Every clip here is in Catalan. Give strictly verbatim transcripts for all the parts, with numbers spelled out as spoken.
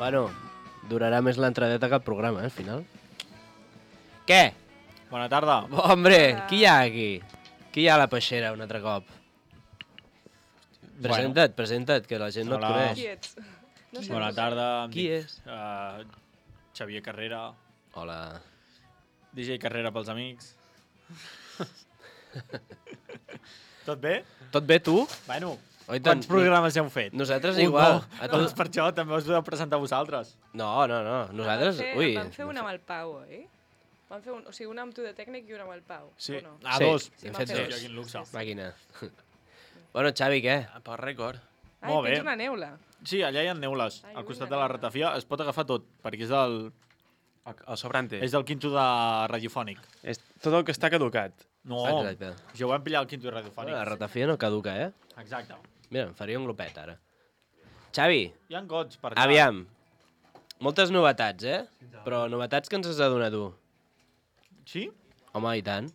Bueno, durarà més l'entradeta que el programa, eh, al final. Què? Bona tarda. Hombre, qui hi ha aquí? Qui hi ha a la peixera un altre cop? Presenta't, bueno. presenta't, que la gent no et Hola. coneix. Qui ets? No sé. Bona tarda. Em Qui dic, és? Uh, Xavier Carrera. Hola. D J Carrera pels amics. Tot bé? Tot bé, tu? Bueno, Oi tant, quants programes ja heu fet? Nosaltres Un igual. no. A tu... Doncs per això també us heu presentar vosaltres. No, no, no. Nosaltres... Vam fer, Ui. vam fer una amb el Pau, oi? Vam fer un, o sigui, una amb tu de tècnic i una amb el Pau. Sí. O no? Ah, Sí, dos. hem vam fet fer dos. Hòstia, quin luxe. Màquina. Bueno, Xavi, què? Per rècord. Ai, Molt bé. tens una neula. Sí, allà hi ha neules. Ai, Al ui, costat una de la neula. ratafia es pot agafar tot, perquè és del, El, el sobrante. és del quinto de radiofònic. És tot el que està caducat. No, Exacte. jo vam pillar el quinto de radiofònic. La ratafia no caduca, eh? Exacte. Mira, em faria un glopet, ara. Xavi, Hi ha gots per allà. aviam. Moltes novetats, eh? Però novetats que ens has de donar tu. Sí? Home, i tant.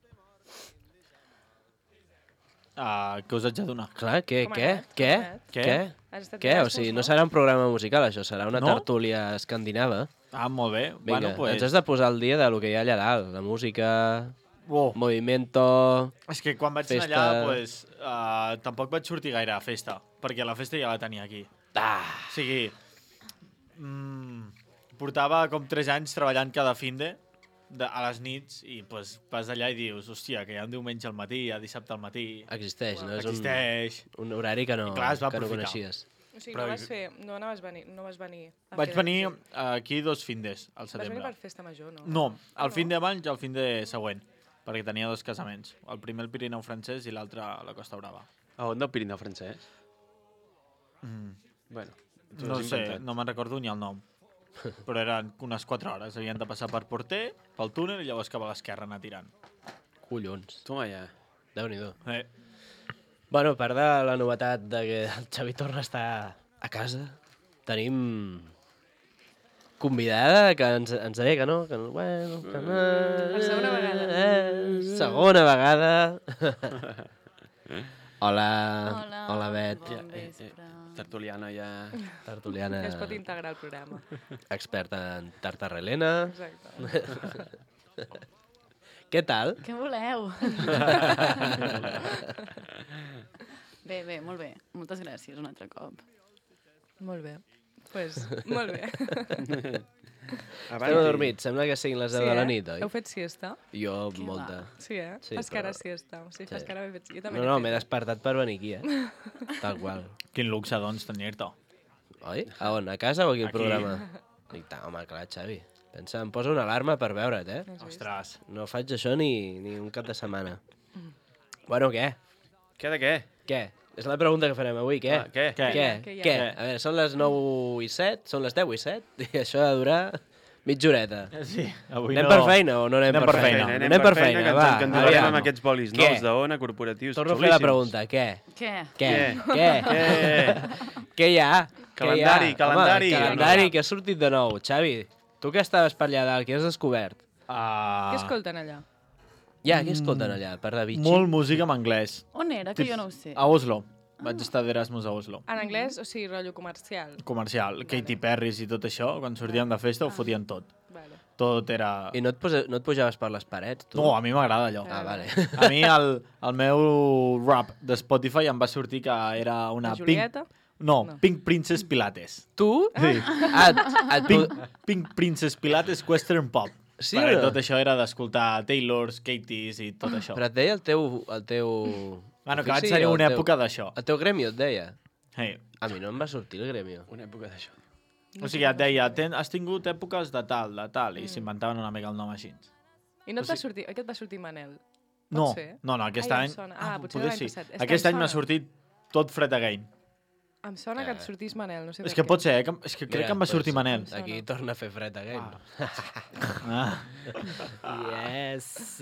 Uh, què us haig de donar? Clar, què, Com ha què, anat? què, Com ha anat? Què? què? Has estat Què? O Erasmus, sigui, no no? serà un programa musical, això, serà una No? tertúlia escandinava. Ah, molt bé. Vinga, Bueno, pues... ens has de posar al dia de lo que hi ha allà dalt. La música, Oh. movimiento... És que quan vaig Festa. anar allà, pues, uh, tampoc vaig sortir gaire a festa, perquè la festa ja la tenia aquí. Ah! O sigui, mm, portava com tres anys treballant cada finde de, a les nits i pues, vas allà i dius, hòstia, que hi ha un diumenge al matí, hi ha dissabte al matí, Existeix, no? És un, existeix... un horari que no, I clar, es va que no aprofitar. coneixies. O sigui, Però- no vas fer... No, no vas venir, no vas venir a Vaig fer venir de- aquí dos findes, al Vas venir setembre. per festa major, no? No, Ah, el no? fin de abans i el fin de següent, perquè tenia dos casaments. El primer al Pirineu francès i l'altre a la Costa Brava. A on del Pirineu francès? Mm. Bueno, t'ho No has sé, inventat. no me'n recordo ni el nom. Però eren unes quatre hores. Havien de passar per Porter, pel túnel, i llavors cap a l'esquerra anar tirant. Collons. Toma ja. Déu-n'hi-do. Eh, Bueno, a part de la novetat de que el Xavi torna a estar a casa, tenim convidada que ens, ens deia que no, que no, bueno, que no... Per segona vegada. Eh, segona vegada. Hola, Hola, hola Bet, bon Eh, eh, vespre. Tertuliana ja... tertuliana, Que es pot integrar al programa. experta en tartarrelena. Exacte. Què tal? Què voleu? bé, bé, molt bé. Moltes gràcies un altre cop. Molt bé. Pues, molt bé. Esteu adormits, sembla que siguin les deu de la eh? nit, oi? Heu fet siesta? Jo, Què molta. Sí, eh? Sí, fas cara però- siesta. Sí, fas Sí. cara ben fet. Jo també No, n'he no, fet. m'he despertat per venir aquí, eh? Tal qual. quin luxe, doncs, tenir-te. Oi? A on? A casa o aquí al Aquí. programa? Dic, ta, home, clar, Xavi. Pensa, em posa una alarma per veure't, eh? Has vist? Ostres. No faig això ni, ni un cap de setmana. Bueno, què? Què de què? Què? És la pregunta que farem avui, què? Ah, què? Què? Què? Què hi ha? Què? Què? A veure, són les nou i set? Són les deu i set? I això ha de durar mitja horeta. Sí, avui Anem no... per feina o no anem, Anem per per feina? feina. Anem, Anem per feina, que ens, va. que ens endurirem aviam. amb aquests bolis Què? nous d'Ona, corporatius, Torno a fer la xulíssims. pregunta, què? Què? Què? Què? Què? Què? Què hi ha? Calendari, Què hi ha? calendari. Home, calendari, que ha sortit de nou. Xavi, tu que estaves per allà dalt, què has descobert? Uh, Què escolten allà? Ja, què escolten allà? Per de bitxi? Molt música en anglès. On era, que jo no ho sé? A Oslo. Vaig estar d'Erasmus a Oslo. En anglès, o sigui, rotllo comercial. Comercial. Katy Perry i tot això, quan sortíem de festa ho fotien tot. Vale. Tot era... I no et, posa, no et pujaves per les parets, tu? No, a mi m'agrada allò. Ah, vale. A mi el, el meu rap de Spotify em va sortir que era una La Pink... Julieta? No, No. Pink Princess Pilates. Tu? Sí. Ah, et, et, Pink, Pink Princess Pilates Western Pop. Sí, Perquè o no? tot això era d'escoltar Taylors, Katie's i tot això. Però et deia el teu... El teu Bueno, que vaig ofici tenir o el una teu- època d'això. El teu gremio et deia? Hey. A mi no em va sortir el gremio. Una època d'això. O sigui, et deia, ten, has tingut èpoques de tal, de tal, i s'inventaven una mica el nom així. I no et O va sigui- sortir... Oi que et va sortir Manel? No, ser? no, no, aquest Ai, em any... sona. Ah, potser poder l'any sí. passat. És que Aquest em any m'ha sona. sortit tot Fred Again. Em sona que Eh. et sortís Manel, no sé És per que què. pot ser, eh? que, és que crec Mira, que em va sortir pues, Manel. Aquí torna a fer fred again. Ah. Yes.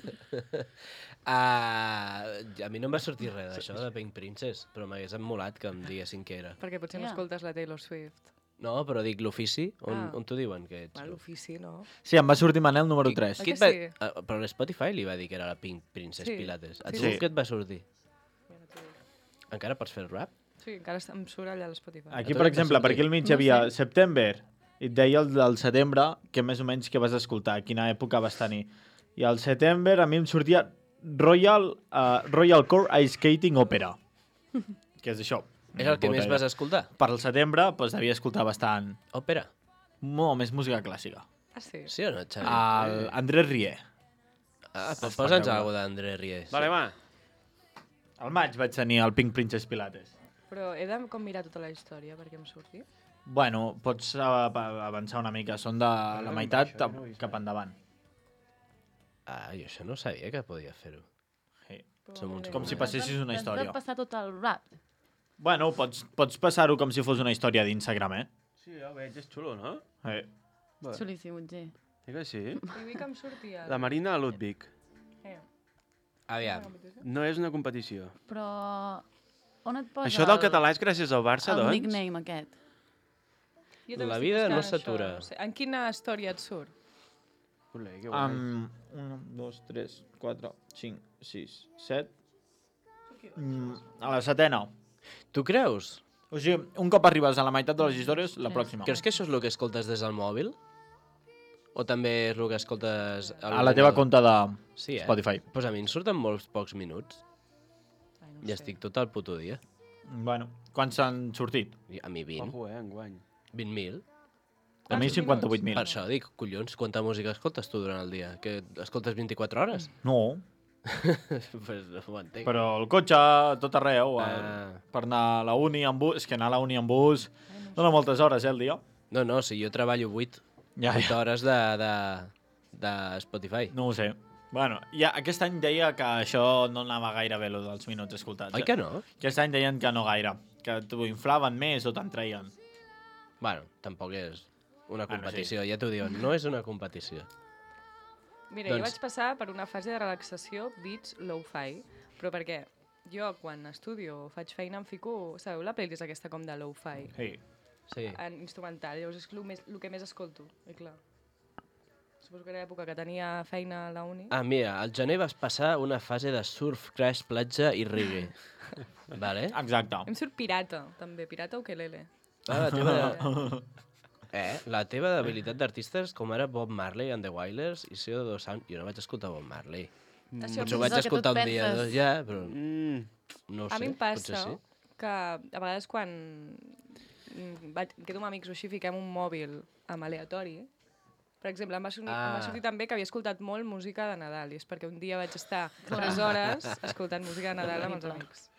uh, a mi no em va sortir res d'això, de Pink Princess, però m'hagués emmolat que em diguessin què era. Perquè potser no Ja. escoltes la Taylor Swift. No, però dic l'ofici, on, Ah. on t'ho diuen que ets? Va, l'ofici, no? Sí, em va sortir Manel número tres. Oi Qui que et va... sí? Uh, però l'Spotify li va dir que era la Pink Princess Sí. Pilates. A Sí, tu sí. què et va sortir? Mira, t'ho dic. Encara pots fer el rap? Sí, encara em surt allà a l'Spotify. Aquí, A tu per què et va exemple, per sortir? aquí al mig hi No havia sé. September, i et deia el del setembre, que més o menys que vas escoltar, quina època vas tenir. I al setembre a mi em sortia Royal, uh, Royal Core Ice Skating Opera. Que és això. És el que Puta més idea. vas escoltar? Per al setembre, doncs, devia escoltar bastant... Òpera. Molt més música clàssica. Ah, sí? Sí o no, Xavi? El Andrés Rieu. Ah, pues posa'ns alguna d'André Ries. Vale, va. Al maig vaig tenir el Pink Princess Pilates. Però he de com mirar tota la història perquè em surti. Bueno, pots uh, avançar una mica. Són de la meitat cap endavant. Ah, jo això no sabia que podia fer-ho. Sí. Som uns Com si passessis una T'has història. de passar tot el rap. Bueno, pots, pots passar-ho com si fos una història d'Instagram, eh? Sí, ja ho veig, és xulo, no? Eh. Va. Xulíssim, Utger. Sí que sí. I vull que em surti el... La Marina Ludwig. Eh. Aviam. No és una competició. Però on et posa Això del el, català és gràcies al Barça, el doncs? nickname aquest? Jo també La estic vida no buscant s'atura. això. En quina història et surt? Olé, que guai. Um, un, dos, tres, quatre, cinc, sis, set... Mm, a la setena. Tu creus? O sigui, un cop arribes a la meitat de les històries, la pròxima. Creus que això és el que escoltes des del mòbil? O també és el que escoltes... A la teva compte de Sí, eh? Spotify. Pues a mi em surten molts pocs minuts. Ai, no I estic tot el puto dia. Bueno, quants s'han sortit? I a mi vint. Ojo, eh, enguany. vint mil. A mi cinquanta-vuit mil. Per això dic, collons, quanta música escoltes tu durant el dia? Que escoltes vint-i-quatre hores? No, pues no ho entenc. però el cotxe, tot arreu, Ah. eh, per anar a la uni en bus, és que anar a la uni en bus dona moltes hores, eh, el dia. No, no, si jo treballo vuit, Ja, vuit ja. hores de, de, de Spotify. No ho sé. Bueno, ja, aquest any deia que això no anava gaire bé, lo dels minuts escoltats. Oi eh? que no? Aquest any deien que no gaire, que t'ho inflaven més o te'n treien. Bueno, tampoc és una Bueno, competició, ja t'ho diuen, no és una competició. Mira, jo Doncs- vaig passar per una fase de relaxació beats lo-fi, però perquè jo quan estudio o faig feina em fico, sabeu la playlist aquesta com de lo-fi, Sí. Sí. en instrumental, llavors és el, més, el que més escolto, i clar. Suposo que era l'època que tenia feina a la uni. Ah, mira, al gener vas passar una fase de surf, crash, platja i reggae. Vale? Exacte. Em surt pirata, també, pirata ukelele. Ah, la teva... Eh, la teva habilitat d'artistes com ara Bob Marley and the Wailers i C O dos Sound. Jo no vaig escoltar Bob Marley. Això Potser ho és vaig el que tu escoltar et un dia o penses. dos ja, però Mm. no ho sé. A mi em potser passa sí. que a vegades quan mm, vaig, quedo amb amics o així, fiquem un mòbil amb aleatori. Per exemple, em va, sortir, em va Ah. sortir també que havia escoltat molt música de Nadal, i és perquè un dia vaig estar tres hores escoltant música de Nadal amb els amics.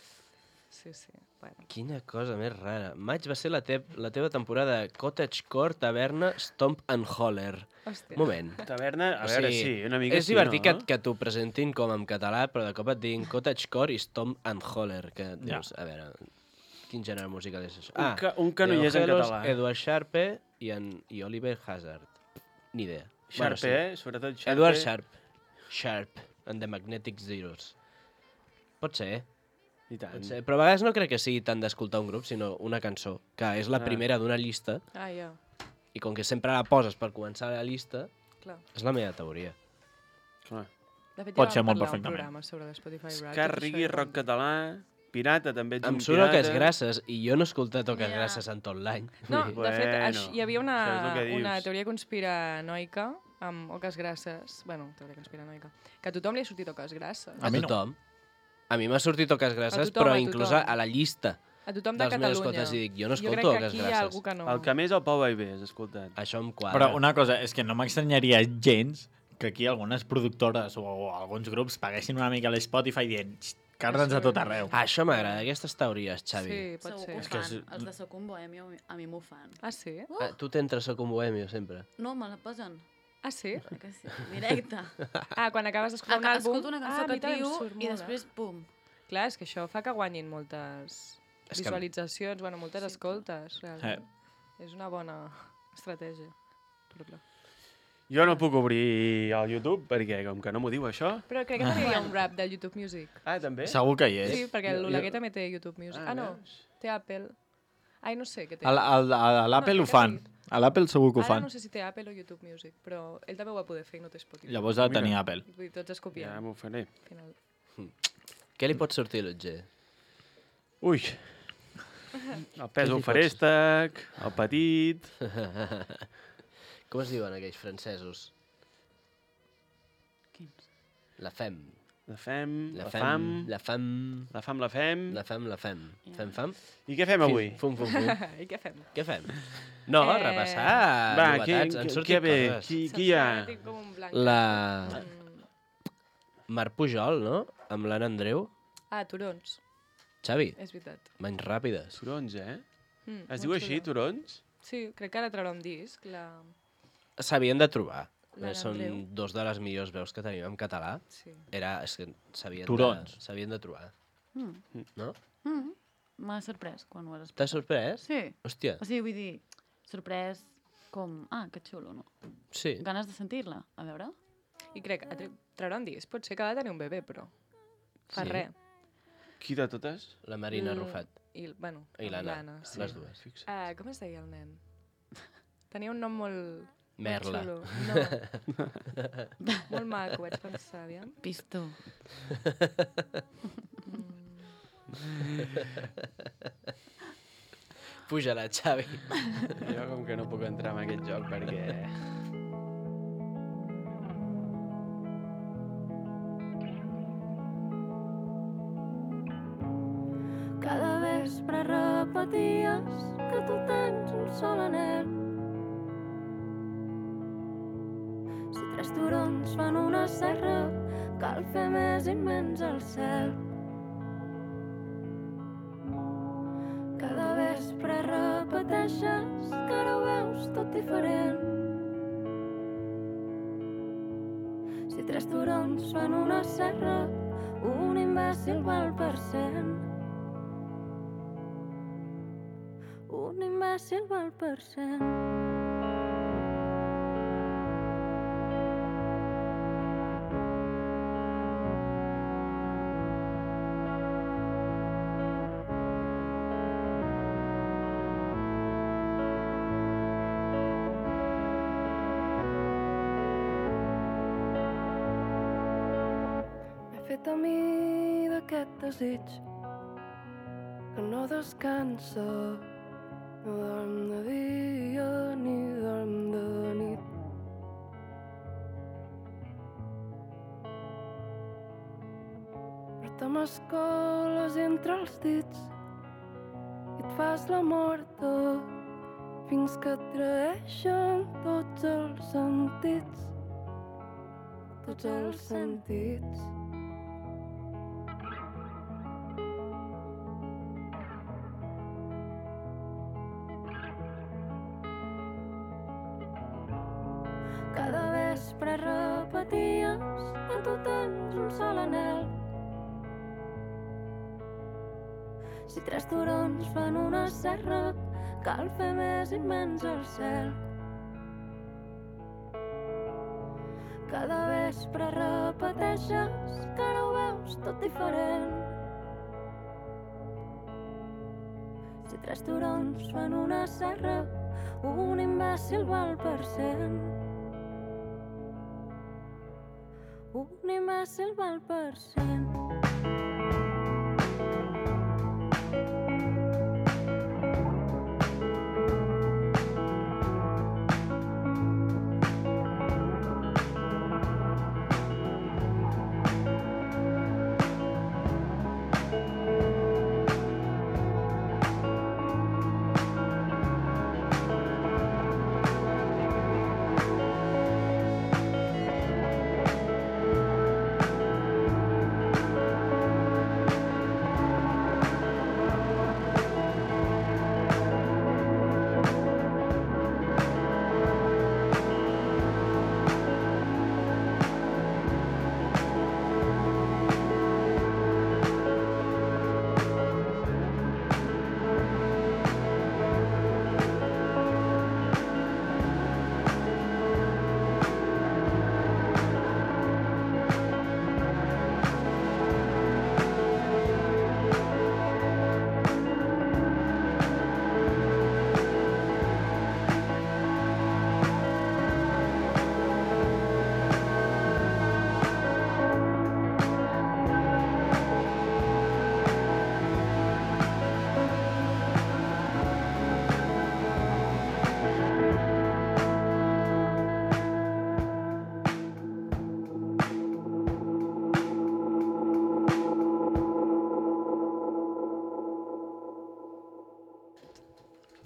Sí, sí. Bueno. Quina cosa més rara. Maig va ser la, te la teva temporada Cottagecore, Taverna, Stomp and Holler. Hòstia. Moment. Taverna, a O veure, sigui, sí, una mica és sí, divertit no? que, que t'ho presentin com en català, però de cop et diguin Cottagecore i Stomp and Holler, que Ja. dius, a veure, quin gènere musical és això? Un, ca un que no Leo hi és en Gelos, català. Edward Sharpe i, en, i Oliver Hazard. Ni idea. Sharpe, Bueno, eh? Sobretot sí. Sharpe. Edward Sharp. Sharp, and the Magnetic Zeros. Pot ser, eh? I tant. Pot ser. Però a vegades no crec que sigui tant d'escoltar un grup, sinó una cançó, que és la Ah. primera d'una llista, Ah, ja, i com que sempre la poses per començar la llista, clar. és la meva teoria. Clar. De fet, Pot ja ser vam molt parlar un perfectament. programa sobre l'Spotify Rap. Ska, reggae, rock català, pirata, també ets Em un surt pirata. Oques Grasses, i jo no he escoltat Oques Ja. Grasses en tot l'any. No, Vull dir, de fet, Bueno, això, hi havia això una, és el que dius. una teoria conspiranoica amb oques grasses, bueno, teoria conspiranoica, que a tothom li ha sortit oques grasses. a A mi no. tothom. A mi m'ha sortit Oques Grasses, A tothom, però a inclús tothom. a la llista A tothom de dels meus Catalunya. escoltes. I dic, jo no jo escolto crec que Oques aquí hi ha Grasses. algú que no. El que més el Pau Baibé, has escoltat. Això em quadra. Però una cosa, és que no m'extranyaria gens que aquí algunes productores o, o alguns grups paguessin una mica a l'Spotify dient "Xt, carre'ns a tot arreu. Ah, això m'agrada, aquestes teories, Xavi. Sí, pot Segur ser. que ho És que fan. és- Els de Soc un Bohemio a mi m'ho fan. Ah, sí? Ah, tu t'entres a un bohemio, sempre. No, me la posen. Ah, sí? Crec que sí. Directe. Ah, quan acabes d'escoltar un Aca- àlbum... Escolto una cançó ah, a que mi també em trio surt i molt, després, pum. Eh? Clar, és que això fa que guanyin moltes És que- visualitzacions, bueno, moltes Sí. escoltes, realment. És una bona estratègia. Però, clar. Jo no puc obrir el YouTube perquè com que no m'ho diu això... Però crec que també hi ha un rap del YouTube Music. Ah, també? Segur que hi és. Sí, perquè Jo- l'Oleguer jo- també té YouTube Music. Ah, Ah, no, veus? té Apple. Ai, no sé què té. A la- a la- a l'Apple No, ho fan. crec A l'Apple segur que ho Ara fan. no sé si té Apple o YouTube Music, però ell també ho va poder fer i no té Spotify. Llavors ha de Mira. tenir Apple. Vull dir, tots es copien. Ja m'ho faré. Al final. Què li pot sortir a l'Otger? Ui, El pèsol feréstec, el petit... Com es diuen aquells francesos? Quins? La fem. La fem, La la fem. fam... La fem. La fam, la fem... La fem, la fem. Ja. Fem, fam? I què fem avui? Fum, fum, fum. I què fem? Què fem? No, Eh, repassar Va, novetats. què- Han què- sortit què ve? coses. Qui- Se'm qui hi ha? fa tinc com un blanc. La Mm. Marc Pujol, no? Amb l'Anna Andreu. Ah, turons, Xavi, és veritat. menys ràpides. Turons, eh? Mm, Es molt diu així, xulo. turons? Sí, crec que ara traurà un disc. La... S'havien de trobar. L'Anna Són Andreu. dos de les millors veus que tenim en català. Sí. Era, és que s'havien de, Turons. s'havien de trobar, Mm. no? Mm. M'ha sorprès quan ho has T'ha explicat. sorprès? Sí. Hòstia, O sigui, vull dir, sorprès com... Ah, que xulo, no? sí. Ganes de sentir-la. A veure? I crec que tra- traurà un disc. Pot ser que ha de tenir un bebè, però fa Sí. res. Qui de totes? La Marina Mm. Rufat I, bueno, i l'Anna, l'Anna, sí. les dues. Fixa. Uh, com es deia el nen? Tenia un nom molt... Merla. Molt xulo. No. Molt maco, vaig pensar, aviam. Pistó. Puja-la, Xavi. Jo com que no puc entrar en aquest joc perquè... Cada vespre repeties que tu tens un sol anel. Si tres turons fan una serra, cal fer més immens el cel. Cada vespre repeteixes que ara ho veus tot diferent. Si tres turons fan una serra, un imbècil val per cent. Un imbècil val per cent. M'he fet a mi d'aquest desig que no descansa. No dorm de dia ni dorm de nit. Però te m'escoles entre els dits i et fas la morta fins que et traeixen tots els sentits. Tots els sentits. Cada vespre repeties que tu tens un sol anel. Si tres turons fan una serra, cal fer més immens el cel. Cada vespre repeteixes que ara ho veus tot diferent. Si tres turons fan una serra, un imbècil val per cent. Un imbècil val per cent.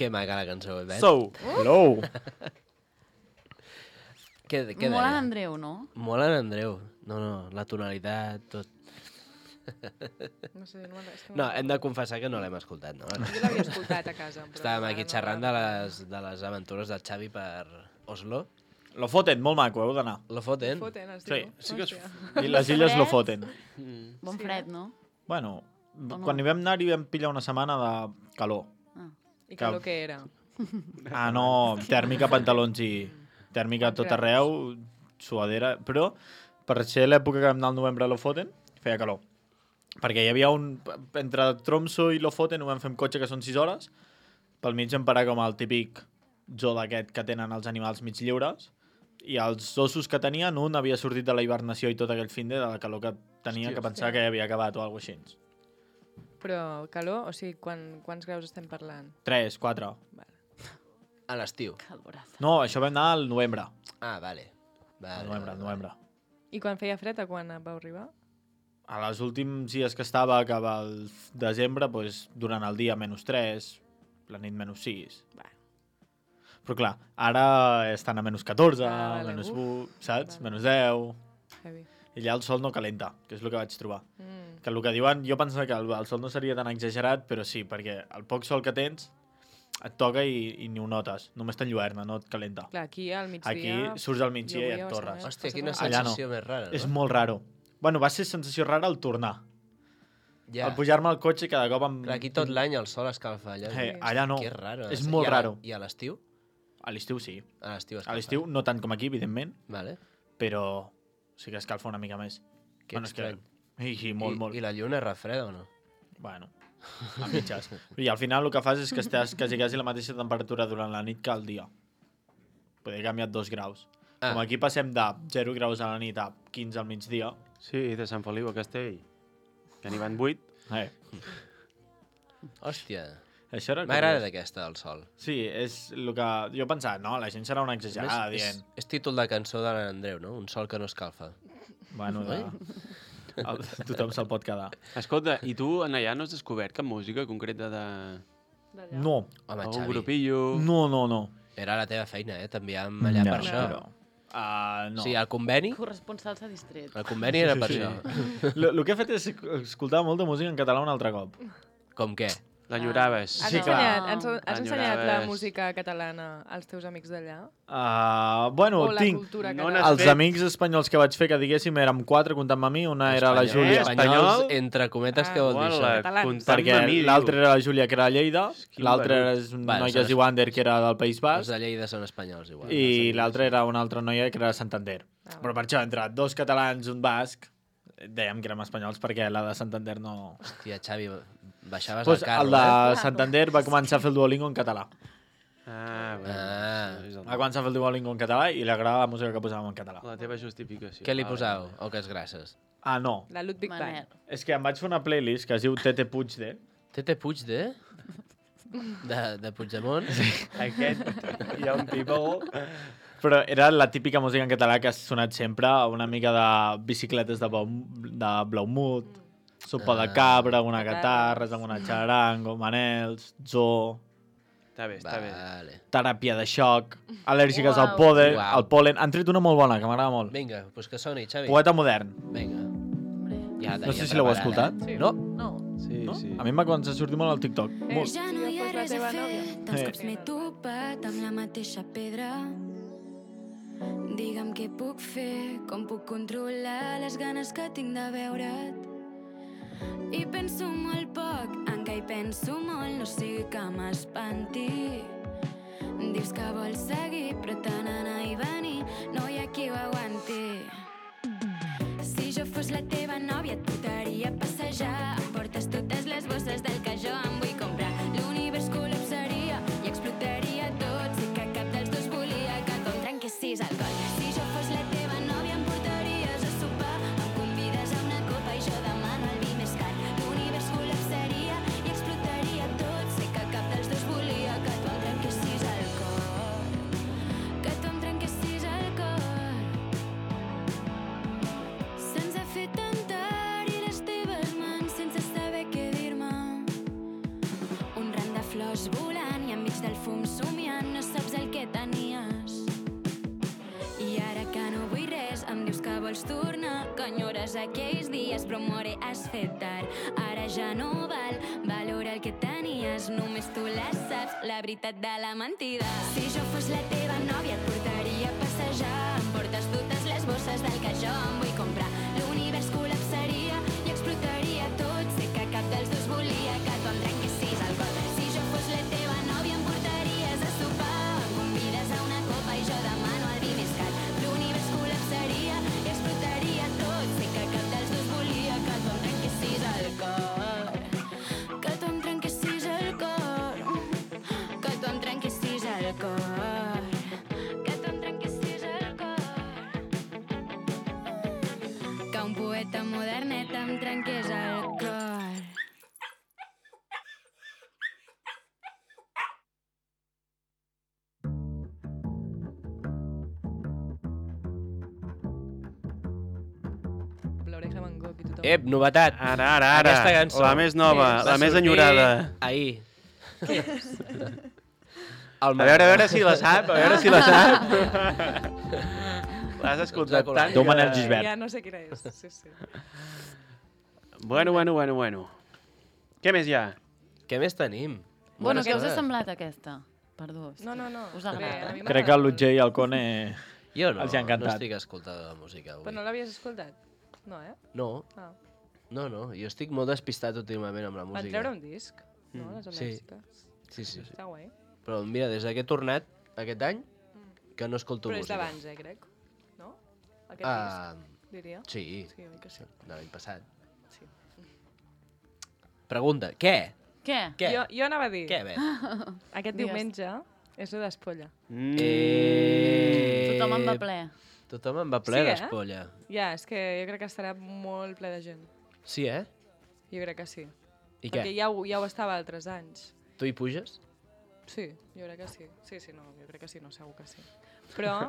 Que maca la cançó, eh? So, Hello. Què, què Molt en deia? Andreu, no? Molt en Andreu. No, no, la tonalitat, tot. No sé, no, és que No, hem de confessar que no l'hem escoltat, no? Jo l'havia escoltat a casa. Però Estàvem ara aquí no xerrant la- de les, de les aventures del Xavi per Oslo. Lo foten, molt maco, heu d'anar. Lo foten. Foten, es Sí, diu. sí que es- Hòstia. I les illes lo foten. Bon Sí, fred, no? Bueno, no? quan hi vam anar hi vam pillar una setmana de calor. I que el que era. Ah, no, tèrmica, pantalons i... Tèrmica a tot arreu, suadera... Però, per ser l'època que vam anar al novembre a Lofoten, feia calor. Perquè hi havia un... Entre Tromso i Lofoten ho vam fer amb cotxe, que són sis hores. Pel mig vam parar com el típic zoo d'aquest que tenen els animals mig lliures. I els ossos que tenien, un havia sortit de la hibernació i tot aquell fin de la calor que tenia, Hòstia, que pensava que ja havia acabat o alguna cosa així. Però calor, o sigui, quan, quants graus estem parlant? Tres, quatre. A l'estiu. Calboraza. No, això vam anar al novembre. Ah, vale. vale Al novembre, al vale, novembre. I quan feia fred, a quan vau arribar? A les últims dies que estava, que al desembre, doncs, durant el dia menys tres, la nit menys sis. Va. Però clar, ara estan a menys catorze, Ah, vale, menys uf. vuit, saps? Vale. Menys deu. Heavy. I allà el sol no calenta, que és el que vaig trobar. Mm. Que el que diuen, jo pensava que el, el sol no seria tan exagerat, però sí, perquè el poc sol que tens et toca i, i ni ho notes. Només t'enlluerna, no et calenta. Clar, aquí al migdia... Aquí surts al jo migdia i avui a et torres. Barcelona Hòstia, passa quina molt. Allà no. sensació més rara, no? És molt raro. Bueno, va ser sensació rara al tornar. Ja. Al pujar-me al cotxe cada cop em... Clar, aquí tot l'any el sol escalfa. Allà, Eh, allà no. Que raro. És I molt a la- raro. I a l'estiu? A l'estiu sí. A l'estiu A escalfa. l'estiu no tant com aquí, evidentment, Vale. però sí que escalfa una mica més. Que Bueno, és que... estrany. I, sí, molt, I, molt. I la lluna és refreda o no? Bueno, a mitges. I al final el que fas és que estàs quasi, quasi la mateixa temperatura durant la nit que al dia. Poder canviat dos graus. Ah. Com aquí passem de zero graus a la nit a quinze al migdia, sí, de Sant Feliu a Castell, que n'hi van vuit. eh, Hòstia. això era... M'agrada curiós. aquesta del sol. Sí, és el que... Jo pensava, no, la gent serà una exagerada és, dient... és, és títol de cançó de l'Andreu, no? Un sol que no escalfa. Bueno, de... el, tothom se'l pot quedar. Escolta, i tu en allà no has descobert cap música concreta de... D'allà. No, Home, algun Xavi, grupillo? no, no, no. era la teva feina, eh? T'enviàvem allà no, per això. Però, uh, no. O sigui, el conveni, Corresponsal s'ha distret. el conveni era per Sí. això. El que he fet és escoltar molta música en català un altre cop. Com què? L'enyoraves? Has, Sí, clar. ensenyat, has, has ensenyat la Enyoraves. música catalana als teus amics d'allà? Uh, bueno, o la tinc... cultura no catalana? n'has Els fet- amics espanyols que vaig fer, que diguéssim, érem quatre, comptant-me a mi. Una era la Espanyol- Júlia... Espanyols, Espanyol? entre cometes, Ah, què vol dir Uala, això? Catalans. comptant-me Perquè a mi, l'altre diu. era la Júlia, que era a Lleida, Quin l'altre venut. és un Va, noi són que es diu es- Ander, que era del País Els Basc, de Lleida són espanyols, igual. i l'altre era una altra noia que era de Santander. Ah, Però per això, entre dos catalans, un basc, dèiem que érem espanyols perquè la de Santander no... Hòstia, Xavi, baixaves Pues al carro, el de eh? Santander va començar a fer el Duolingo en català. Ah, bueno. Ah. És el- Va començar a fer el Duolingo en català i li agradava la música que posàvem en català. La teva justificació. Què li Vale. posau? O que és grasses? Ah, no. La Ludwig Manel. Band. És que em vaig fer una playlist que es diu Tete Puig de... Tete Puig de... De, de Puigdemont? Aquest Young People. Però era la típica música en català que ha sonat sempre, una mica de bicicletes de, blau, de Blaumut, sopa de cabra, alguna guitarres, alguna xarango, manels, zoo, Està bé, està bé. Vale. teràpia de xoc, al·lèrgiques al, Uau. poder, Uau. al polen. Han tret una molt bona, que m'agrada molt. Vinga, doncs que soni, Xavi. Poeta modern. Vinga. Hombre. Ja la No sé tenia si l'heu preparada. escoltat. Sí. No? No. Sí, no? sí. A mi em va començar a sortir molt al TikTok. Eh, Molt. Ja no hi ha pues la res a teva fer, nòvia. tants Eh. cops m'he topat amb la mateixa pedra. Digue'm què puc fer, com puc controlar les ganes que tinc de veure't. I penso molt poc, en què hi penso molt, no sigui que m'espanti. Dius que vols seguir, però tant anar i venir, no hi ha qui ho aguanti. Si jo fos la teva nòvia, et portaria a passejar. Em portes totes les bosses del que jo em vull comprar. L'univers col·lapsaria i explotaria tot. Sé que cap dels dos volia que tu em trenquessis el coll. Si jo fos la teva nòvia, em portaries a sopar. Em convides a una copa i jo demano el vi més car. L'univers col·lapsaria i explotaria tot. Sé que cap dels dos volia que somiant, no saps el que tenies. I ara que no vull res, em dius que vols tornar, que enyores aquells dies, però more, has fet tard. Ara ja no val, valora el que tenies, només tu la saps, la veritat de la mentida. Si jo fos la teva nòvia et portaria a passejar, em portes totes les bosses del que jo em vull comprar. L'univers col·lapsaria i explotaria tot, sé que cap dels dos volia que tu em trenquessis el cor. Si jo fos la teva nòvia em portaries a sopar, em convides a una copa i jo demano el vi més car. L'univers col·lapsaria i explotaria tot, sé que cap dels dos volia que tu em trenquessis el cor. Que tu em trenquessis el cor, que tu em trenquessis el cor, que tu em trenquessis el cor, que un poeta modernet em trenqués el cor. L'oreja Van Gogh i tothom. Ep, novetat. Ara, ara, ara. Aquesta cançó. La més nova, Què és? la Va més sortir enyorada. Ahir. A veure, a veure si la sap, a veure si la sap. L'has escoltat Doncs ha tant Tom que- Energy Gisbert. Ja no sé quina és. Sí, sí. Bueno, bueno, bueno, bueno. Què més hi ha? Què més tenim? Bueno, Bones què us ha coses. semblat aquesta? Perdó. és No, que no, no. Us agrada? Bé, a mi Crec que m'agrada el Lutger i el Cone... Jo no, Els hi ha no encantat. estic escoltant la música avui. Però no l'havies escoltat? No, eh? No, Ah. no, no. Jo estic molt despistat últimament amb la Van música. treure un disc, no? Les Sí. Amèriques. Sí, sí, sí. Està guai. Però mira, des que he tornat aquest any, que no escolto Però és música. d'abans, eh, crec. No? Aquest Ah, disc, diria. sí, Sí, oi que sí. de l'any passat. Sí. Pregunta, què? Què? Què? Jo, jo anava a dir, Què, bé? aquest Digues. diumenge és el d'Espolla. Mm. Eh... Tothom en va ple. Tothom en va ple Sí, eh? d'espolla. Ja, és que jo crec que estarà molt ple de gent. Sí, eh? Jo crec que sí. I Perquè què? ja ho, ja ho estava altres anys. Tu hi puges? Sí, jo crec que sí. Sí, sí, no, jo crec que sí, no, segur que sí. Però,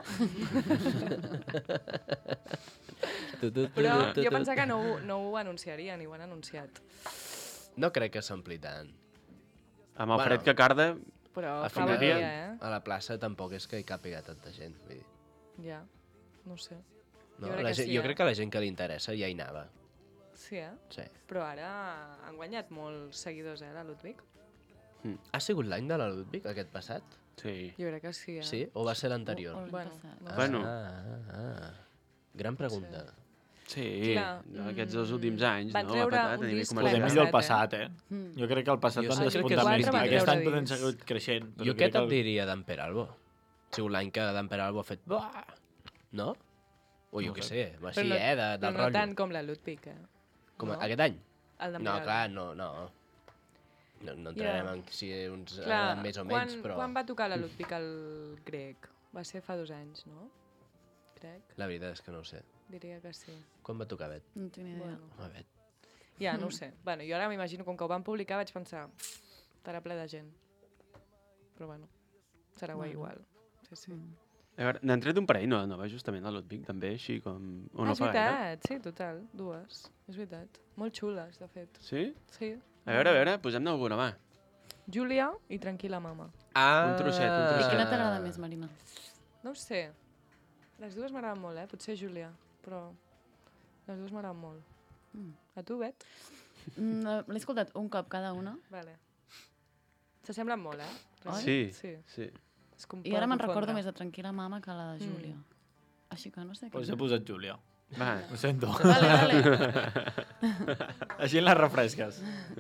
Tu, tu, tu, però tu, jo tu. pensava que no, ho- no ho anunciarien i ho han anunciat. No crec que s'ampli tant. Amb el Bueno. fred que carda, Però Al fa final, bon dia, eh? a la plaça tampoc és que hi càpiga tanta gent. Vull dir. Ja, no sé. No, Jo crec la que gent, sí, jo eh? crec que la gent que li interessa ja hi anava. Sí, eh? Sí. Però ara han guanyat molts seguidors, eh, la Ludwig? Ha sigut l'any de la Ludwig, aquest passat? sí. Jo crec que sí, eh? Sí? O va ser l'anterior? O- o l'any Bueno, passat. no Bueno. Ah, ah, ah. Gran pregunta. Sí, Clar, aquests dos mm, últims anys, van no? treure Ha patat un a nivell disc Poder l'any millor el passat, passat, eh? Mm. Jo crec que el passat Jo van crec que despuntar quatre més. van Aquest treure any poden discs. seguir creixent. Però Jo crec aquest que et el- diria d'en Peralbo. Ha sigut l'any que d'en Peralbo ha fet... Buah! No? O jo No què sé. sé, així, Però no, eh, de, però del no rotllo. tant com la Ludwig, eh? Com no? aquest any? El d'en No, Peralbo. clar, no, no. No, no entrarem Ja. en si uns Clar, eh, més o quan, menys, però quan va tocar la Ludwig al grec? Va ser fa dos anys, no? Crec, la veritat és que no ho sé. diria que sí. Quan va tocar Bet? No tinc ni idea. Bueno, A Bet. ja, no ho sé. Bueno, jo ara m'imagino, com que ho van publicar, vaig pensar, estarà ple de gent. Però bueno, serà guai Bueno. igual. Sí, sí. Mm. A veure, n'han tret un parell, no? No va justament la Ludwig, també, així com... O ah, no és fa gaire? veritat, sí, total, dues. És veritat. Molt xules, de fet. Sí? Sí. A veure, a veure, posem-ne alguna mà. Júlia i Tranquil·la Mama. Ah! Un trosset, un I trosset. quina t'agrada més, Marina? No ho sé. Les dues m'agraden molt, eh? Potser Júlia, però les dues m'agraden molt. Mm. A tu, Bet? Mm, eh, L'he escoltat un cop cada una Vale. S'assemblen molt, eh? Oi? Sí, Sí. sí. És com i poden ara me'n confondre. recordo més de Tranquil·la Mama que la de Mm. Júlia. Així que no sé Pues què. he posat Júlia. Va, Ho sento. Vale, vale. Així en les refresques.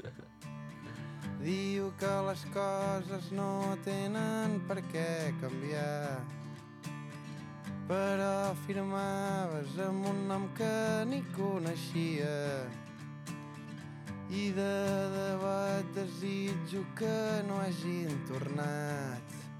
Diu que les coses no tenen per què canviar, però afirmaves amb un nom que ni coneixia, i de debat desitjo que no hagin tornat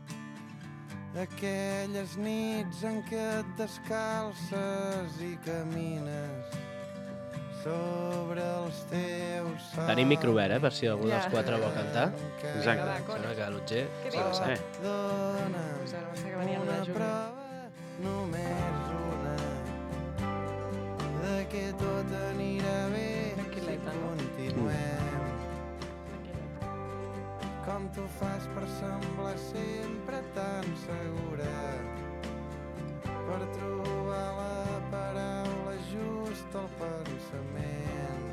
aquelles nits en què et descalces i camines sobre els teus salts. Tenim micro obert, eh, per si algú dels Ja. quatre vol cantar. Exacte. Vinga, va, Cone. Sembla que l'Otger Què se la dius? sap. Eh, Dona'm Pues ara pensava que venia la una Júlia. prova, només una, de que tot anirà bé si Tranquil·leta, no? continuem Com tu fas per semblar sempre tan segura, per trobar la paraula just al pensament.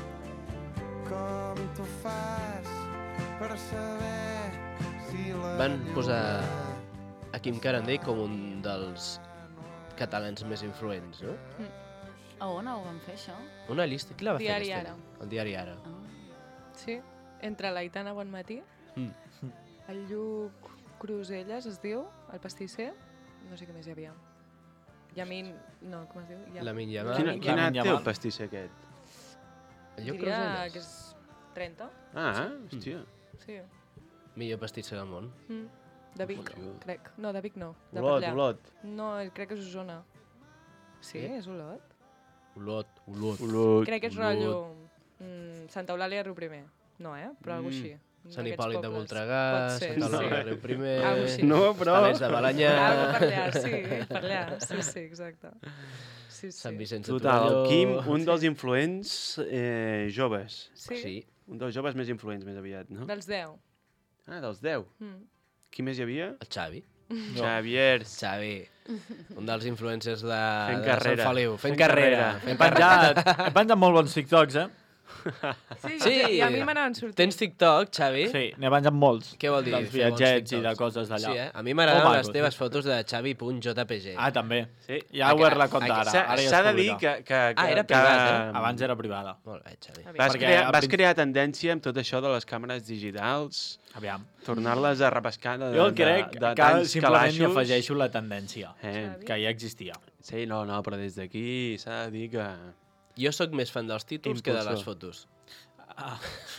Com tu fas per saber si la Van posar lluna... a Quim Carandell com un dels catalans més influents, no? A on ho van fer, això? Una llista. Qui la va fer? Diari aquesta? Ara. El Diari Ara. Ah. Sí, entre l'Aitana Bonmatí, Mm. el Lluc Cruselles es diu, el pastisser, no sé què més hi havia. Yamin, no, com es diu? Yam... Lamin Yamal. Quina, Lamin quina té Yamal. el pastisser aquest? El Lluc Diria Cruselles. que és trenta, Ah, hòstia. sí. Millor pastisser del món. Mm. De Vic, Hòstia. crec. No, de Vic no, de Olot, per allà. Olot. No, crec que és Osona. Sí, Sí? és Olot. Olot, Olot. Olot. Crec que és Olot. rotllo mm, Santa Eulàlia Riu Primer. No, eh? Però algo Mm. així. Sant D'aquests Hipòlit de pobles. Voltregà, Pot ser, Sant Eulàlia sí. de Riu Primer, Algo així. No, però... Hostalets de Balanyà, Algo per allà, sí, per allà. Sí, sí, exacte. Sí, sí. Sant Vicenç de Total, el Torelló... Quim, un dels influents eh, joves. Sí, Sí. Un dels joves més influents, més aviat, no? dels deu. Ah, dels deu. Mm. Qui més hi havia? El Xavi. Xavier. Xavi. Un dels influencers de, Fent de carrera. Sant Feliu. Fent, Fent carrera. carrera. He penjat, he penjat molt bons TikToks, eh? Sí, Sí. i a mi me n'han sortit. Tens TikTok, Xavi? Sí, n'he penjat molts. Què vol dir? Dels fer bons viatgets i TikToks? de coses d'allà. Sí, eh? A mi m'agraden Molt les maco, teves sí. fotos de xavi.jpg. Ah, també. Sí. Ja ho he recontat ara. S'ha ara ja s'ha és de dir pública. que... que, que Ah, era que, privat, eh? Abans era privada. Molt bé, Xavi. Vas, Perquè crear, al vas principi- crear tendència amb tot això de les càmeres digitals, Aviam. tornar-les a repescar de, Jo de, crec de, de que tants simplement hi calaixos. afegeixo la tendència, Eh? que ja existia. Sí, no, no, però des d'aquí s'ha de dir que... Jo sóc més fan dels títols que de les Impulsor. fotos. Ah.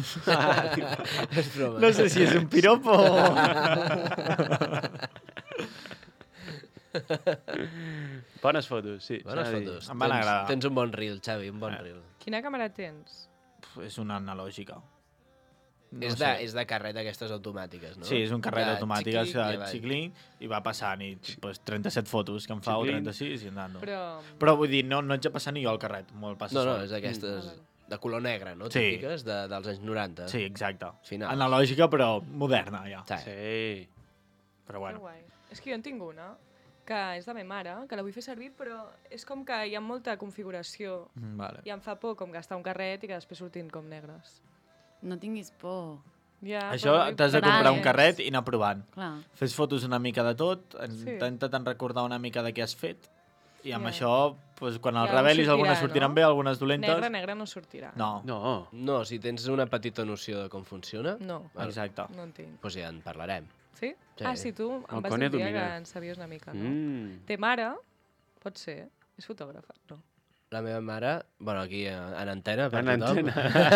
És broma. No sé si és un piropo o... Bones fotos, sí. Bones s'ha de dir. fotos. Em van Tens- agradar. Tens un bon reel, Xavi, un bon Eh. reel. Quina càmera tens? Pf, és una analògica. No és, sé. de, és de carret d'aquestes automàtiques, no? Sí, és un carret De automàtic, xic-clic i de avall. xicling, i va passant, i pues, trenta-set fotos que em fa, o Xicling. trenta-sis, i andando. Però... Però vull dir, no, no haig de passar ni jo al carret, me'l passa No, no, sol. és d'aquestes de color negre, no? Sí. Típiques de, dels anys noranta. Sí, exacte. Final. Analògica, però moderna, ja. Sí. Sí. Però Que bueno. guai. És que jo en tinc una, que és de ma mare, que la vull fer servir, però és com que hi ha molta configuració Mm, Vale. i em fa por com gastar un carret i que després surtin com negres. No tinguis por. Ja, Això però t'has de però comprar un és- carret i anar provant. Clar. Fes fotos una mica de tot, Sí. intenta't recordar una mica de què has fet, i amb Ja. això, pues, quan el Ja revelis, sortirà, algunes sortiran no? bé, algunes dolentes... Negre, negre no sortirà. No, No. No, si tens una petita noció de com funciona, No, Val. exacte. no en tinc. doncs ja en parlarem. Sí? Sí. Ah, sí, tu El em vas Cone dir un dia domina. que en sabies una mica, no? Mm. Té mare, pot ser, és fotògrafa, no? La meva mare, bueno, aquí en, en antena, per En tothom.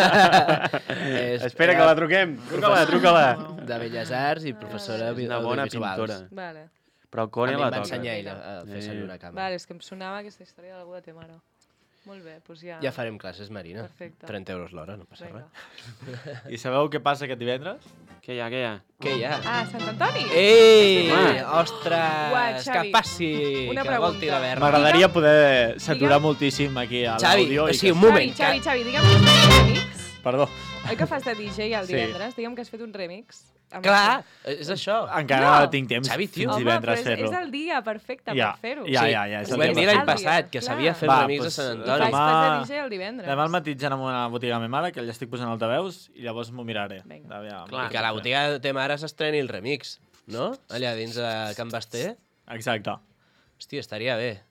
és, Espera, que la truquem. Truca-la, truca-la. De Belles Arts i professora És de una bona audiovisuals. pintora. Vale. Però el A Cone mi la em va toca. ensenyar ella a fer Sí. servir una càmera. Vale, és que em sonava aquesta història d'algú de té mare. Molt bé, doncs ja... Ja farem classes, Marina. Perfecte. trenta euros l'hora, no passa Vinga. res. I sabeu què passa aquest divendres? Què hi ha, què hi ha? Què hi ha? Ah, Sant Antoni? Ei! Home. Ostres! Uah, que Xavi, passi! una que pregunta. volti la verda. M'agradaria poder saturar Digue'm- moltíssim aquí a Xavi, l'àudio. o i sigui, que- un moment. Xavi, que- Xavi, digue'm que has fet un remix. Perdó. Oi que fas de D J el Sí. divendres? Digue'm que has fet un remix. Amb Clar, és això. Encara No. tinc temps Xavi, tio. fins Home, divendres però és, fer-lo. és el dia perfecte Ja, per fer-ho. ja, Sí, ja, ja. és Ho el vam dia dir l'any Al dia, passat, que clar. s'havia fet Va, remix pues, a Sant I Antoni. faig, Demà- fas de D J el divendres. Demà al matí anem a una botiga de ma mare, que ja estic posant altaveus, i llavors m'ho miraré. Vinga. Aviam. Clar. I que a la botiga de teva mare s'estreni el remix, no? Allà dins de Can Basté. Exacte. Hòstia, estaria bé.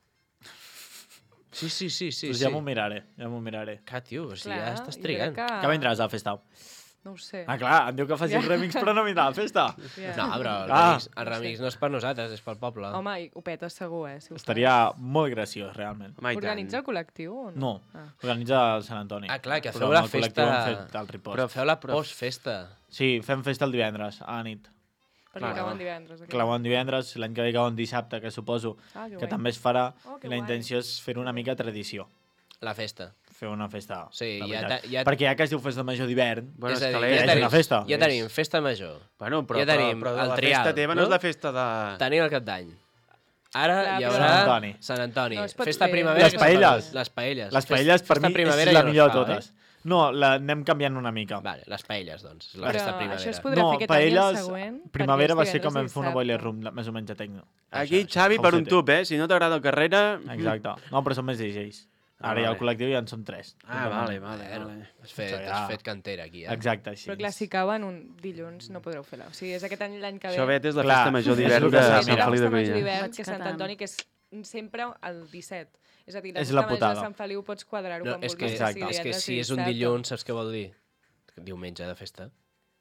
Sí, sí, sí, sí. Pues sí. ja m'ho miraré, ja m'ho miraré. Que, tio, o sigui, Clar, ja estàs jo trigant. crec Que... Que vindràs a la festa? No ho sé. Ah, clar, em diu que faci el remix, però no vindrà a la festa. Ja. No, però el, Ah. remix, el remix no és per nosaltres, és pel poble. Home, i ho petes segur, eh? Si ho Estaria molt graciós, realment. Home, i fas. tant. Organitza el col·lectiu o no? No, Ah. organitza el Sant Antoni. Ah, clar, que Però feu amb la el col·lectiu festa... hem fet el ripost. Però feu la postfesta. Sí, fem festa el divendres, a la nit. Perquè Clar. cauen divendres. aquí. Clauen divendres, l'any que ve cauen dissabte, que suposo Ah, que que guai. també es farà, Oh, que i la guai. intenció és fer una mica tradició. La festa. Fer una festa, Sí, de ja veritat. ta- ja- Perquè ja que es diu festa major d'hivern, Bueno, és és a dir, que ja ja és tenim, una festa. ja tenim festa major. Bueno, però, Ja tenim però, però el la trial, festa teva no, no? és la festa de... Tenim el cap d'any. Ara Clar, hi però- haurà Sant Antoni. Sant Antoni. No es pot Festa fer. primavera. Les que se'n paelles. fa- Les paelles. les Fes- paelles per festa mi és primavera la ja no es millor de fa, totes. oi? No, la, anem canviant una mica. Vale, les paelles, doncs. La Però festa això primavera. es podrà No, fer aquest any i el paelles, següent. primavera va perquè és ser com vam divendres i fer una boiler dissabte. room, més o menys a Tecno. Aquí, Això, Xavi, això, per José un té. tub, eh? Si no t'agrada carrera... Exacte. No, però són més D Js. Ah, Ara ja vale. el col·lectiu ja en som tres. Ah, vale, vale, Bueno, vale. has fet, Això ja- has fet cantera aquí, eh? Exacte, així. Però clar, si cau en un dilluns no podreu fer-la. O sigui, és aquest any l'any que ve. Això vet és la Clar, festa major és d'hivern el que de s'ha Sant mirat. Feliu de La festa major Codina. d'hivern, Vaig que és Sant catant. Antoni, que és sempre el disset. És a dir, la És festa la major putada. de Sant Feliu pots quadrar-ho No, com és que, vulguis. Exacte. és que divendres si i és un dissabte. dilluns, saps què vol dir? Diumenge de festa.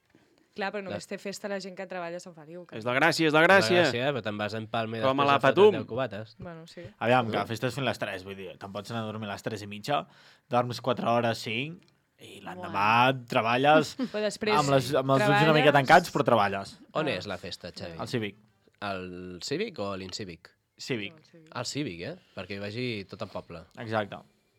Clar, però només té festa la gent que treballa a Sant Feliu. Que... És la gràcia, és la La gràcia. gràcia, però te'n vas en palme Com a després la de fotre Patum. deu cubates. Bueno, sí. Aviam, que la festa és fins les tres, vull dir, te'n pots anar a dormir a les tres i mitja, dorms quatre hores, cinc, i l'endemà treballes Però després amb, les, amb els ulls una mica tancats, però treballes. On és la festa, Xavi? Al Cívic. Al Cívic o a l'Incívic? Cívic, Al Cívic, eh? Perquè hi vagi tot el poble. exacte.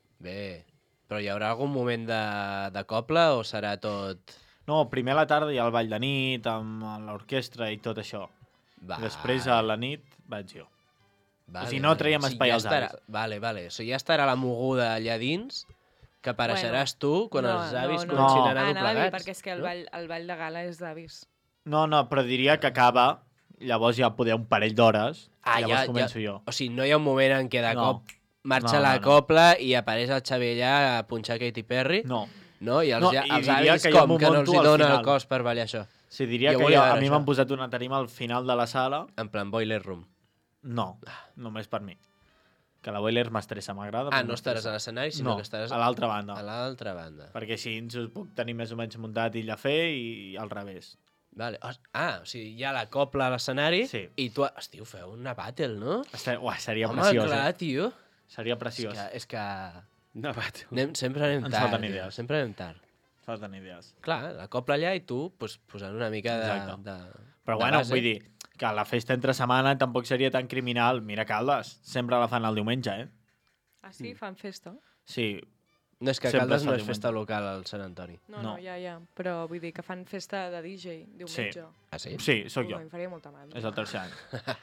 Bé, però hi haurà algun moment de, de coble o serà tot... No, primer a la tarda hi ha el ball de nit, amb l'orquestra i tot això. Va, I després a la nit vaig jo. vale, o sigui, no traiem espai ja als estarà, avis. Vale, vale. O sigui, ja estarà la moguda allà dins, que apareixeràs tu quan els avis no. comencin a No. anar Ah, anava a dir, doblegats. perquè és que el, no? ball, el ball de gala és d'avis. No, no, però diria que acaba, llavors ja poder un parell d'hores, Ah, i llavors ja, començo ja, jo. O sigui, no hi ha un moment en què de No. cop marxa No, la no, no. copla i apareix el Xavi allà a punxar Katy Perry, No. no? I els, No, ja, i els diria avis que jo com m'ho que no els munto hi al dona final. el cos per ballar això. Sí, diria Jo que volia jo, a veure mi això. m'han posat una tarima al final de la sala. En plan boiler room. No, només per mi. Que la boiler m'estressa, m'agrada. Ah, però no estaràs a m'estressa. l'escenari, sinó no, que estaràs a l'altra banda. a l'altra banda. Perquè així ens ho puc tenir més o menys muntat i ja fer i al revés. Vale. Os- Ah, o sigui, hi ha la copla a l'escenari Sí. i tu... Hosti, feu una battle, no? Esta... Uah, seria Home, preciós, clar, eh? tio. Seria És preciós. que, és que No, va, tu. anem, sempre anem Ens tard. falten tio, idees. Sempre anem tard. Falten idees. Clar, la copla allà i tu pues, posant una mica de... Exacte. de Però de bueno, base. vull dir que la festa entre setmana tampoc seria tan criminal. Mira Caldes, sempre la fan el diumenge, eh? Ah, sí? Fan festa? Sí, No, és que sempre Caldes es fa no el és festa local al Sant Antoni. No, no, No. ja, ja. Però vull dir que fan festa de D J diumenge. Ah, sí? sí, sóc Ui, jo. em faria molta mal. És el tercer any.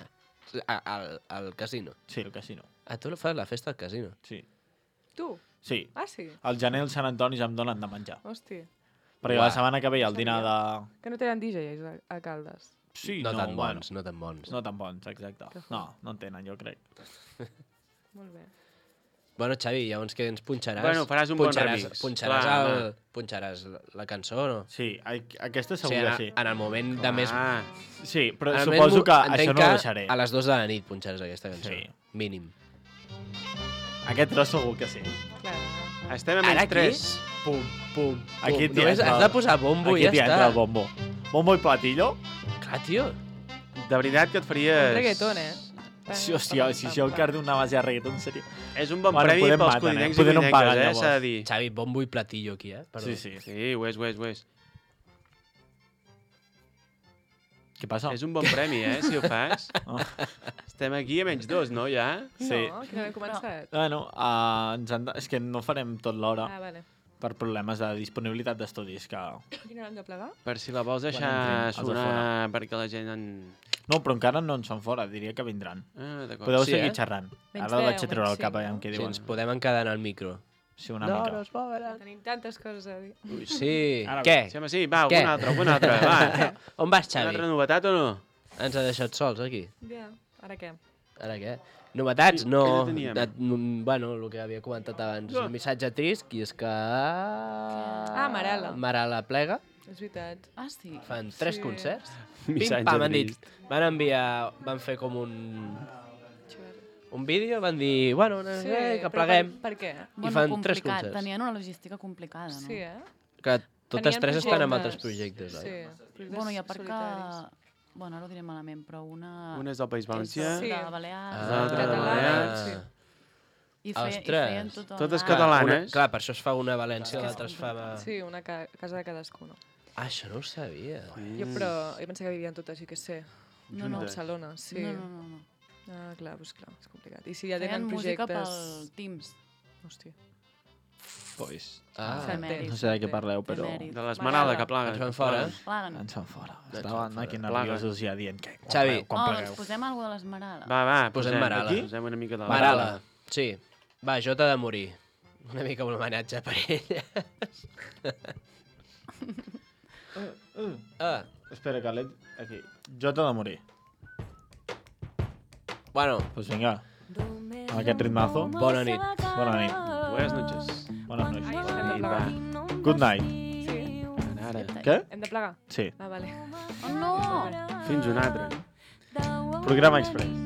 A- Al, al casino. Sí, el casino. Ah, tu fas la festa al casino. Sí. Tu? Sí. Ah, sí? Al gener el Sant Antoni ja em donen de menjar. Hosti. Perquè Uah. la setmana que ve hi ha el dinar de... Que no tenen D Js a, a Caldes. Sí, no, tan bueno, bons, no tan bons. No tan bons, exacte. No, no en tenen, jo crec. Molt bé. Bueno, Xavi, llavors que ens punxaràs? Bueno, faràs un bon punxaràs, remix. Punxaràs, Clar, el, home. punxaràs la, la cançó, no? Sí, a- aquesta O segur sigui, en, que sí. en el moment de més... Ah, Sí, però en el suposo moment- que entenc això no que ho deixaré. A les dues de la nit punxaràs aquesta cançó. Sí. Mínim. Aquest tros segur que sí. Clar. estem a Ara menys aquí? tres. Pum, pum. Aquí t'hi Només entra, has de posar bombo aquí i ja t'hi està. entra el bombo. Bombo i platillo? Clar, tio. De veritat que et faries... Un reggaeton, eh? Sí, hòstia, si això encara d'una base de reggaeton seria... És un bon Bueno, premi podem pels maten, eh? codinencs i Poder no em codinenques, paguen, eh? llavors. S'ha de dir. Xavi, bombo i platillo aquí, eh? Perdó. Sí, sí. Sí, ho és, ho és, ho és. Què passa? És un bon premi, eh, si ho fas. Oh. Estem aquí a menys dos, no, ja? Sí. No, que no hem començat. Bueno, uh, ens han de... és que no farem tot l'hora Ah, vale. per problemes de disponibilitat d'estudis. Que... Quina hora hem de plegar? Per si la vols deixar entrin, els de sonar perquè la gent en... No, però encara no ens fan fora, diria que vindran. Ah, d'acord. Podeu Sí, seguir eh? xerrant. Menys Ara el vaig deu, a treure al menys cap, cinc, aviam no? què Si diuen. ens podem encadenar al micro. Sí, una no, mica. no es mouen. Tenim tantes coses a dir. Ui, sí. Ara Què? Sí, home, sí, va, Què? alguna altra, alguna altra. Va, On vas, una Xavi? altra novetat o no? Ens ha deixat sols, aquí. Ja, ara què? Ara què? Novetats? Què- No. què no teníem? Et- mm, bueno, el que havia comentat abans. No. Un missatge trist, i és que... Ah, Marala. Marala plega. És veritat. Ah, sí. Fan tres Sí. concerts. Missatge Pim, pam, han dit. trist. Van enviar... Van fer com un... Un vídeo, van dir, bueno, no sé, que però pleguem. Per, per què? Bueno, fan tres complicat. concerts. Tenien una logística complicada, no? Sí, eh? Que totes Tenien tres estan amb projectes. altres projectes, oi? Sí. projectes Bueno, i a part que... solitaris. Bueno, ara ho diré malament, però una... Una és del País Valencià. Sí. De Balears. Ah, l'altra de de Balears. sí. I, fe, i Ostres. feien tot el... Totes Ah, catalanes. Una, clar, per això es fa una a València, És que és l'altra es fa... A... Sí, una ca casa de cadascuna. Ah, això no ho sabia. Jo, però, jo pensava que vivien totes, jo què sé. No, no. A Barcelona, sí. No, no, no. no. Ah, clar, doncs clar, és complicat. I si ja Feien tenen música projectes... pel Teams. Hòstia. Pues, Ah, Efemèrids. no sé de què parleu, però Efemèrids. De l'Esmeralda, que plaga. ens fan fora. Plaguen. ens fan fora. Ens fan Estaven fora. aquí Plaga. nerviosos ja dient que... quan Xavi. plegueu, quan Oh, plegueu. doncs posem alguna de l'Esmeralda. Va, va, Posem posem, Marala. aquí? Posem una mica de Marala. Sí. Va, Jota de morir. Una mica un homenatge per elles. ah. Espera, Calet, aquí. Jo t'he de morir. Bueno. Pues vinga. Amb aquest ritmazo. Bona nit. Bona nit. Buenas noches. Bones noches. Ai, hem de plegar. Good night. Sí. Ara. Què? Hem de plegar? Sí. Ah, vale. Oh, no! Fins un altre. Programa Express.